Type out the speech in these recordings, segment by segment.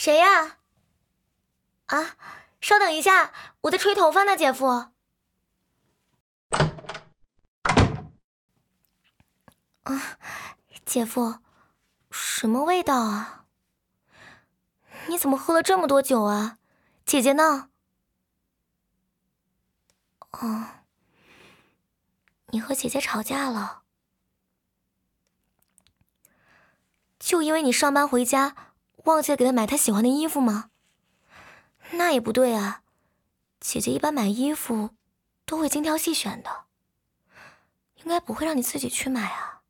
谁呀？啊，稍等一下，我在吹头发呢，姐夫。啊，姐夫，什么味道啊？你怎么喝了这么多酒啊？姐姐呢？哦，你和姐姐吵架了，就因为你上班回家忘记了给她买她喜欢的衣服吗？那也不对啊，姐姐一般买衣服都会精挑细选的，应该不会让你自己去买啊。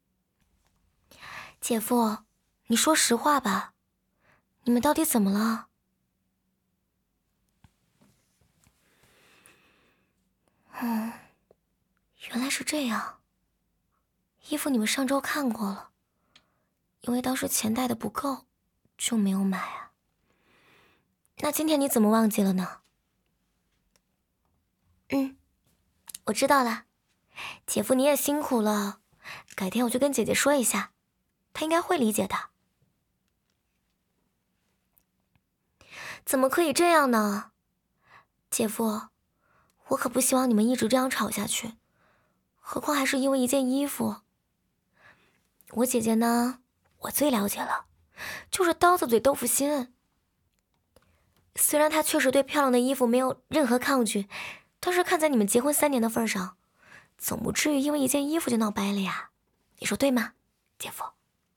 姐夫，你说实话吧，你们到底怎么了？嗯，原来是这样。衣服你们上周看过了，因为当时钱带的不够，就没有买啊。那今天你怎么忘记了呢？我知道了，姐夫你也辛苦了，改天我去跟姐姐说一下，她应该会理解的。怎么可以这样呢？姐夫，我可不希望你们一直这样吵下去，何况还是因为一件衣服。我姐姐呢，我最了解了，就是刀子嘴豆腐心。虽然她确实对漂亮的衣服没有任何抗拒，但是看在你们结婚3年的份上，总不至于因为一件衣服就闹掰了呀，你说对吗，姐夫？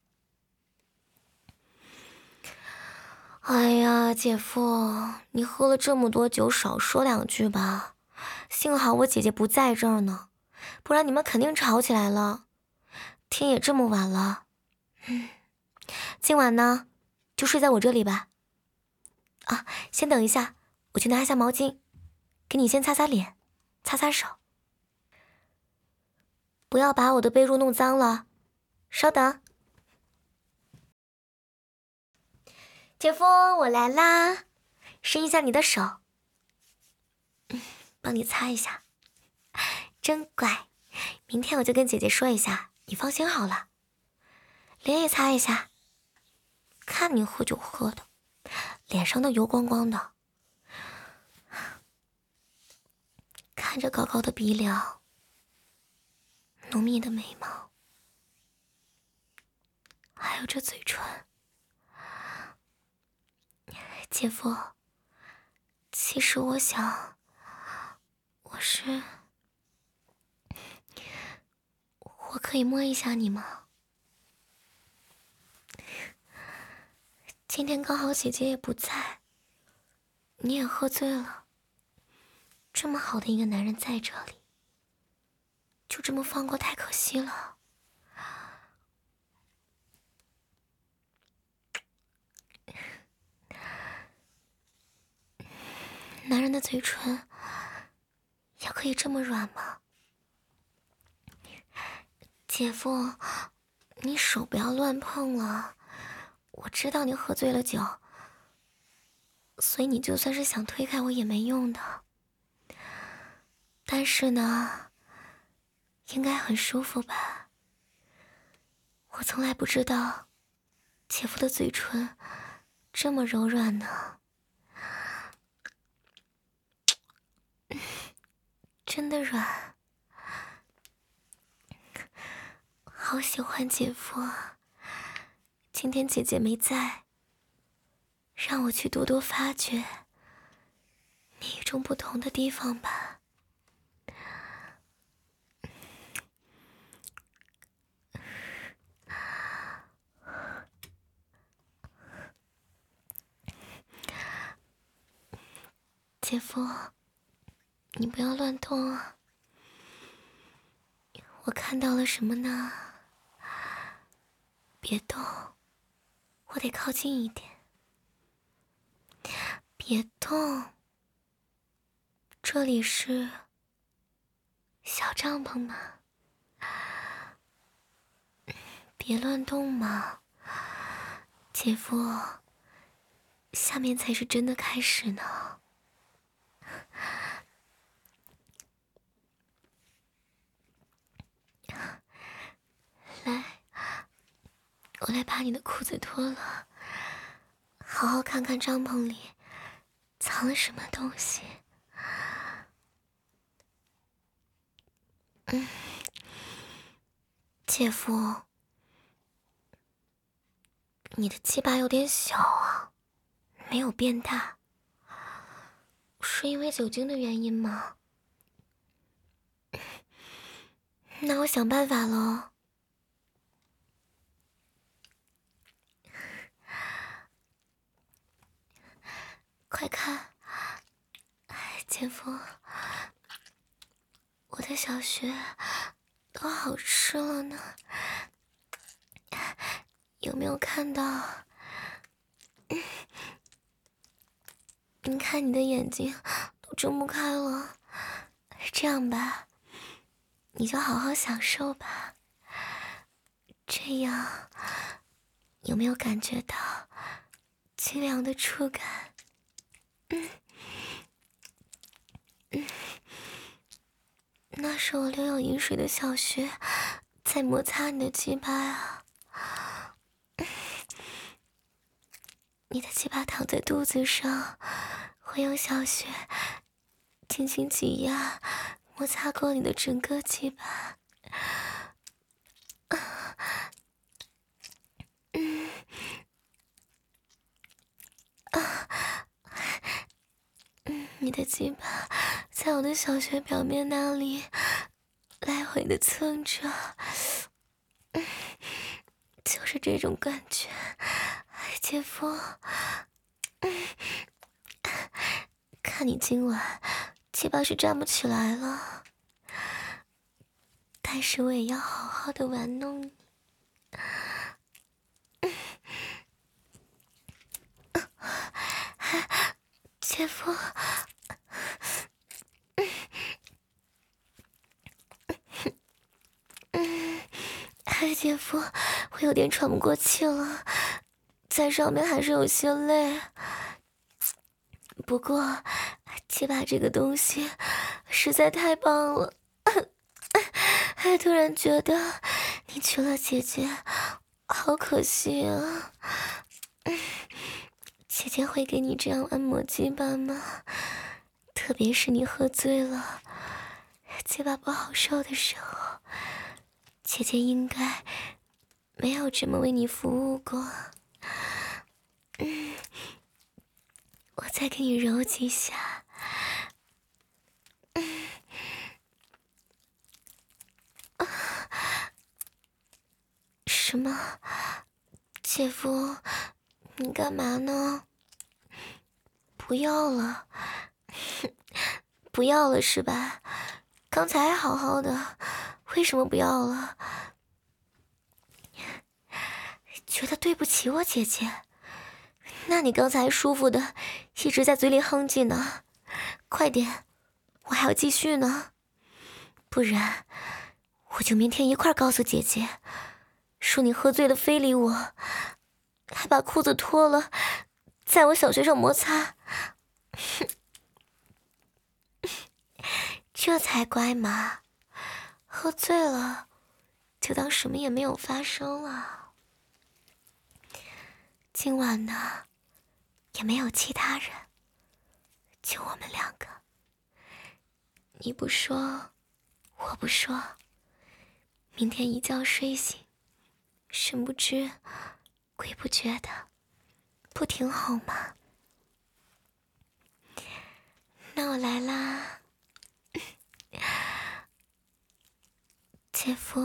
哎呀，姐夫，你喝了这么多酒，少说2句吧。幸好我姐姐不在这儿呢，不然你们肯定吵起来了。天也这么晚了，今晚呢，就睡在我这里吧。啊，先等一下，我去拿一下毛巾，给你先擦擦脸，擦擦手。不要把我的被褥弄脏了，稍等。姐夫，我来啦，伸一下你的手，帮你擦一下，真乖。明天我就跟姐姐说一下，你放心好了。脸也擦一下，看你喝酒喝的，脸上都油光光的。看着高高的鼻梁，浓密的眉毛，还有这嘴唇。姐夫，其实我想，我可以摸一下你吗？今天刚好姐姐也不在，你也喝醉了，这么好的一个男人在这里，就这么放过太可惜了。男人的嘴唇也可以这么软吗？姐夫，你手不要乱碰了，我知道你喝醉了酒，所以你就算是想推开我也没用的。但是呢，应该很舒服吧？我从来不知道姐夫的嘴唇这么柔软呢，真的软，好喜欢姐夫啊！今天姐姐没在，让我去多多发掘你与众不同的地方吧。姐夫，你不要乱动啊！我看到了什么呢？别动，我得靠近一点。别动，这里是小帐篷吗？别乱动嘛，姐夫，下面才是真的开始呢。来，我来把你的裤子脱了，好好好看看帐篷里藏了什么东西。姐夫，你的鸡巴有点小啊，没有变大，是因为酒精的原因吗？那我想办法喽。快看，姐夫，我的小穴都好湿了呢，有没有看到？你看你的眼睛都睁不开了，这样吧，你就好好享受吧。这样，有没有感觉到清凉的触感？那是我留有饮水的小穴在摩擦你的鸡巴啊。你的鸡巴躺在肚子上，会用小穴轻轻挤压摩擦过你的整个鸡巴。你的鸡巴在我的小穴表面那里来回的蹭着，就是这种感觉。姐夫，看你今晚鸡巴是站不起来了，但是我也要好好的玩弄你。姐夫，姐夫，我有点喘不过气了，在上面还是有些累。不过，鸡巴这个东西实在太棒了，还突然觉得你娶了姐姐，好可惜啊。姐姐会给你这样按摩鸡巴吗？特别是你喝醉了，鸡巴不好受的时候，姐姐应该没有这么为你服务过。我再给你揉几下。什么？姐夫，你干嘛呢？不要了，不要了是吧？刚才还好好的，为什么不要了？觉得对不起我姐姐？那你刚才舒服的一直在嘴里哼唧呢，快点，我还要继续呢，不然我就明天一块告诉姐姐，说你喝醉了非礼我，还把裤子脱了，在我小穴上摩擦。这才乖嘛，喝醉了就当什么也没有发生了。今晚呢，也没有其他人，就我们两个。你不说，我不说，明天一觉睡醒，神不知鬼不觉的，不挺好吗？那我来啦。姐夫，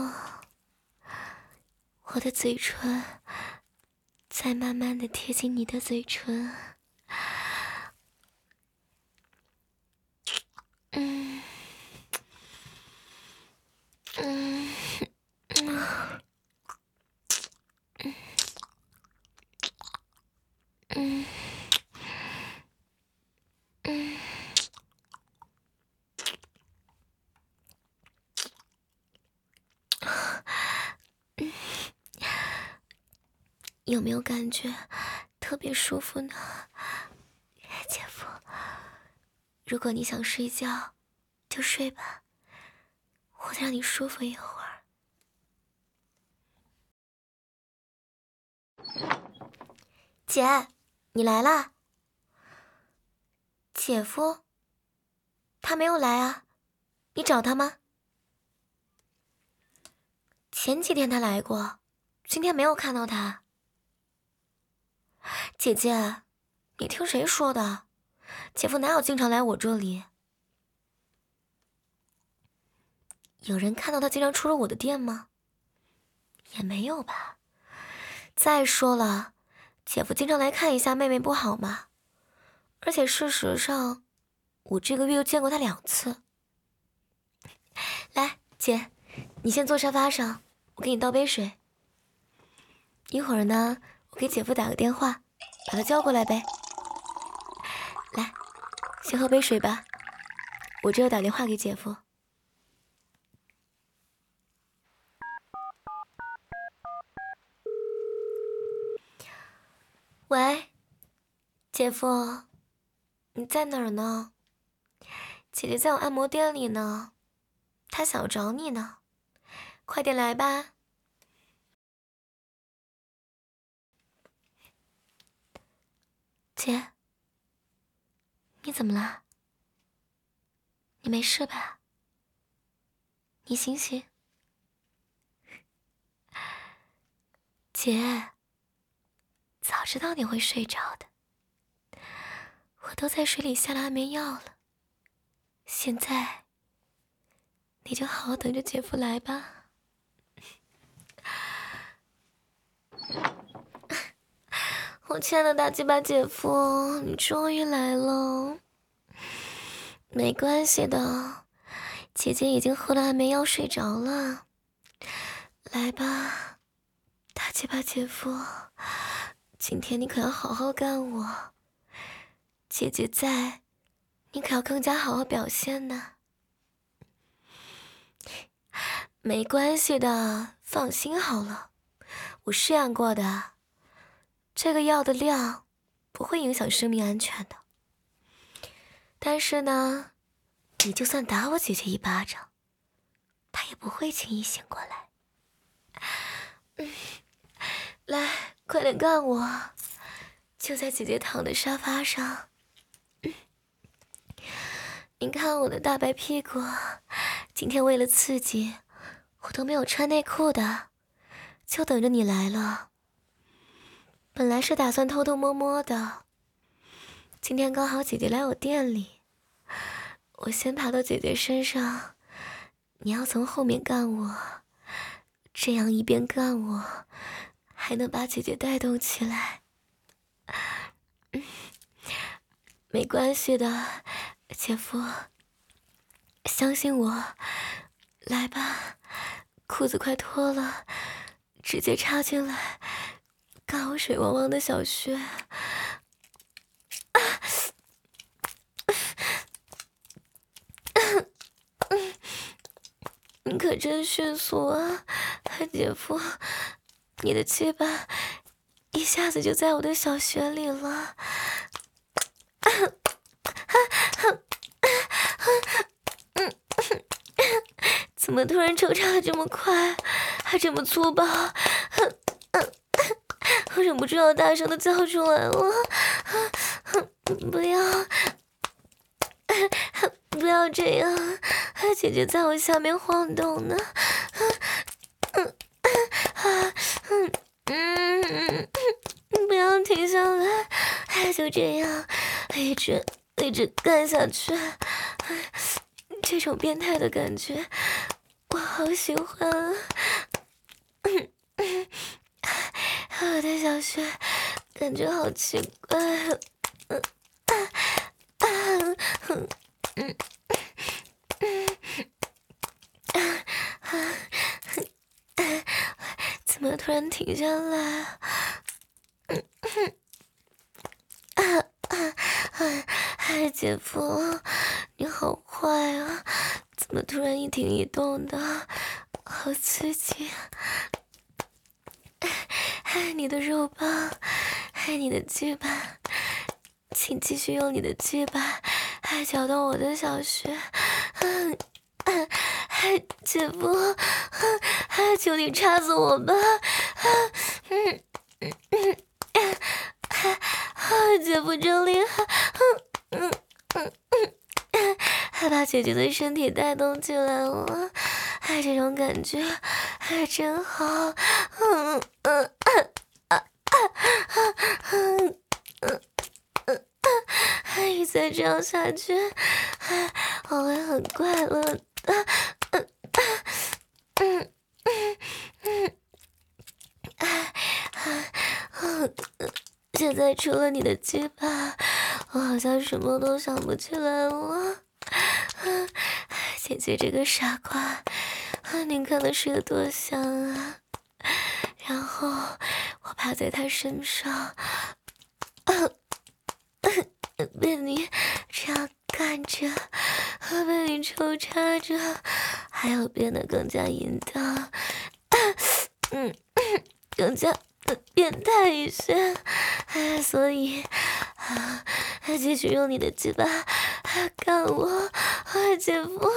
我的嘴唇在慢慢的贴近你的嘴唇。嗯嗯嗯嗯有没有感觉特别舒服呢？姐夫，如果你想睡觉，就睡吧，我再让你舒服一会儿。姐， 你来啦？姐夫？他没有来啊，你找他吗？前几天他来过，今天没有看到他。姐姐，你听谁说的？姐夫哪有经常来我这里？有人看到他经常出入我的店吗？也没有吧。再说了，姐夫经常来看一下妹妹不好吗？而且事实上，我这个月又见过他2次。来，姐，你先坐沙发上，我给你倒杯水。一会儿呢，我给姐夫打个电话，把他叫过来呗。来，先喝杯水吧，我这又打电话给姐夫。喂，姐夫，你在哪儿呢？姐姐在我按摩店里呢，她想要找你呢，快点来吧。姐，你怎么了？你没事吧？你醒醒。姐，早知道你会睡着的，我都在水里下了安眠药了。现在，你就好好等着姐夫来吧。我亲爱的大鸡巴姐夫，你终于来了。没关系的，姐姐已经喝了安眠药睡着了。来吧，大鸡巴姐夫，今天你可要好好干我。姐姐在，你可要更加好好表现呢。没关系的，放心好了，我试验过的，这个药的量不会影响生命安全的。但是呢，你就算打我姐姐一巴掌，她也不会轻易醒过来。来，快点干我，就在姐姐躺的沙发上。你看我的大白屁股，今天为了刺激，我都没有穿内裤的，就等着你来了。本来是打算偷偷摸摸的，今天刚好姐姐来我店里，我先爬到姐姐身上，你要从后面干我，这样一边干我，还能把姐姐带动起来。没关系的，姐夫，相信我，来吧，裤子快脱了，直接插进来，干我水汪汪的小穴。你可真迅速啊，姐夫，你的鸡巴一下子就在我的小穴里了。怎么突然抽插的这么快，还这么粗暴？我忍不住要大声的叫出来了。不要，不要这样，姐姐在我下面晃动呢。不要停下来，就这样一直干下去。这种变态的感觉我好喜欢啊。我的小穴感觉好奇怪怎么突然停下来？姐夫，你好坏啊！怎么突然一停一动的，好刺激！你的肉棒，你的鸡巴，请继续用你的鸡巴搅动我的小穴。姐夫，求你插死我吧！ 姐夫真厉害，还把姐姐的身体带动起来了，这种感觉还真好，再这样下去，我会很快乐的。现在除了你的鸡巴，我好像什么都想不起来了。姐姐这个傻瓜，您看的是有多香啊！然后我趴在他身上，被你这样干着，被你抽插着，还要变得更加淫荡，更加变态一些，所以继续用你的鸡巴干我，姐夫，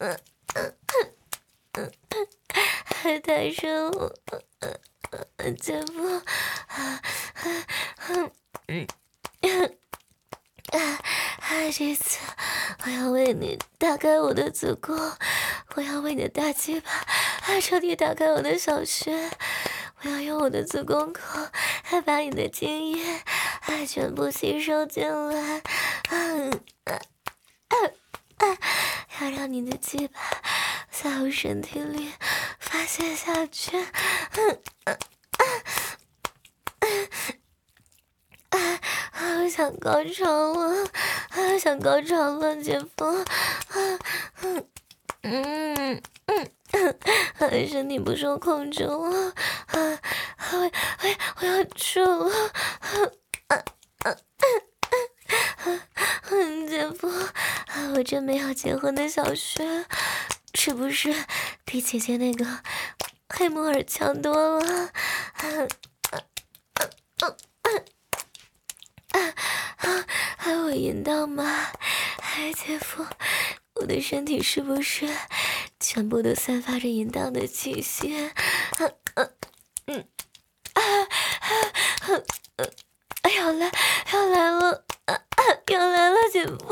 太深了，姐夫，这次我要为你打开我的子宫，我要为你的大鸡巴彻底打开我的小穴，我要用我的子宫口把你的精液全部吸收进来，要让你的鸡巴在我身体里发泄下去，我想高潮了，想高潮了，姐夫，身体不受控制了，我要出了，姐夫，我这没有结婚的小穴，是不是比姐姐那个黑木耳强多了？还我淫荡吗？姐夫，我的身体是不是全部都散发着淫荡的气息？要来了，要来了，姐夫！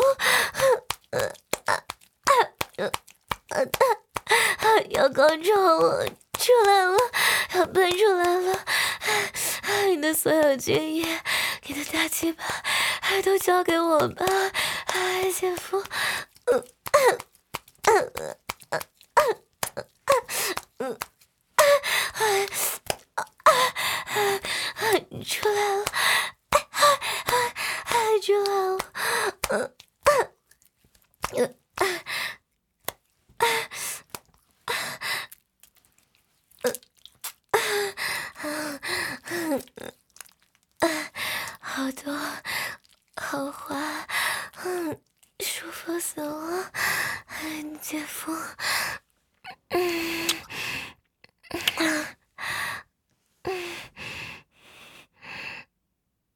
要高潮了，出来了，要喷出来了！你的所有精液，你的大鸡巴，都交给我吧，姐夫！出来了，出来了，好多，好滑，舒服死了，姐夫，